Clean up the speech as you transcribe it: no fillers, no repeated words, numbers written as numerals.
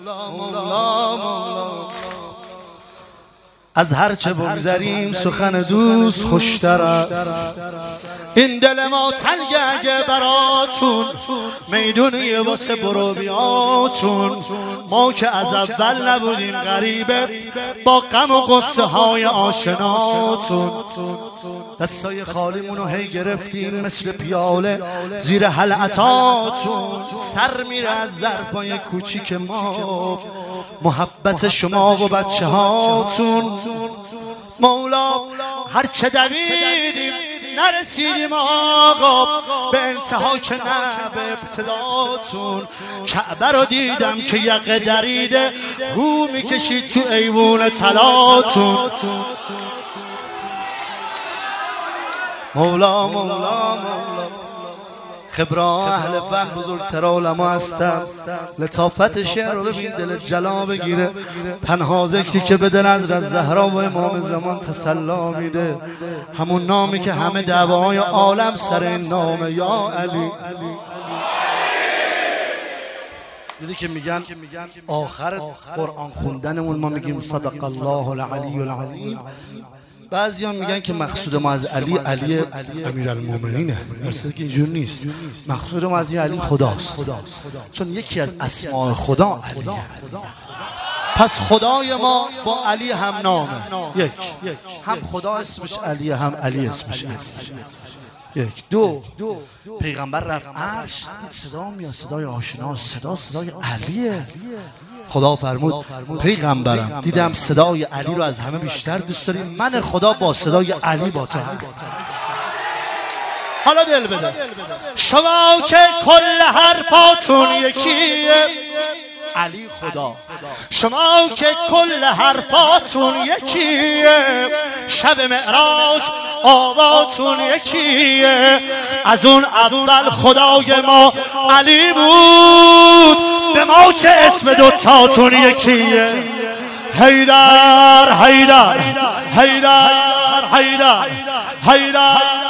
از هرچه بگذریم سخن دوست خوشتر است. این دل ما تنگه اگه براتون میدونی واسه برو بیاتون. ما که از اول نبودیم غریبه با غم و قصه های آشناتون. دستای خالیمونو هی گرفتیم مثل پیاله زیر حلقتاتون. سر میره از ظرفای کوچیک ما محبت شما و بچه هاتون. مولا هرچه دویدیم نرسیدیم آقا به انتها که نه به ابتداتون. کعبه رو دیدم که یقه دریده رو میکشید تو ایوون طلاتون. مولا مولا مولا خبران اهل فن بزرگتر علما هستن. لطافت شعر رو ببین دل جلا بگیره. تنها ذکری که به دل حضرت زهرا و امام زمان تسلا میده همون نامی که همه دعواهای عالم سر این نامه یا علی. دیدی که میگن آخر قرآن خوندنمون ما میگیم صدق الله العلی العظیم. بعضی هم میگن که مقصود ما از علی امیرالمومنینه. درسته که اینجور نیست. مقصود ما از علی خداست، چون یکی از اسماء خدا علیه. پس خدای ما با علی هم نامه. یک هم خدا اسمش علیه هم علی اسمش علی. یک دو پیغمبر رفت عرش دید صدا میاد، صدای آشنا، صدای علیه. خدا فرمود پیغمبرم دیدم صدای علی رو از همه بیشتر دوست داری، من خدا با صدای علی با تو هم. حالا دل بده شما که کل حرفاتون یکیه علی خدا. شما که کل حرفاتون یکیه شب معراج آواتون یکیه. از اون اول خدای ما علی بود، به ما چه اسم دوتاتون یکیه. حیدر حیدر حیدر حیدر حیدر